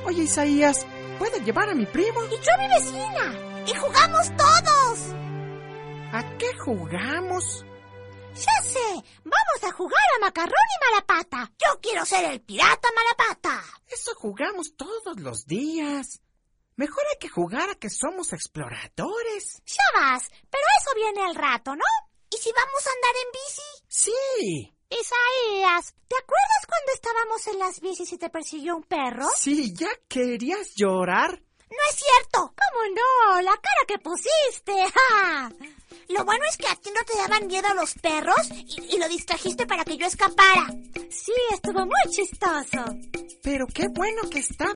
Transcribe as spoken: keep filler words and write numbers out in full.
Oye, Isaías, ¿puedo llevar a mi primo? Y yo a mi vecina. Y jugamos todos. ¿A qué jugamos? Ya sé, vamos a jugar a Macarrón y Malapata. Yo quiero ser el pirata Malapata. Eso jugamos todos los días. Mejor hay que jugar a que somos exploradores. Ya vas, pero eso viene al rato, ¿no? ¿Y si vamos a andar en bici? Sí. Isaías, ¿te acuerdas cuando estábamos en las bicis y te persiguió un perro? Sí, ¿ya querías llorar? No es cierto. ¿Cómo no? La cara que pusiste. ¡Ja! Lo bueno es que a ti no te daban miedo los perros y, y lo distrajiste para que yo escapara. Sí, estuvo muy chistoso. Pero qué bueno que está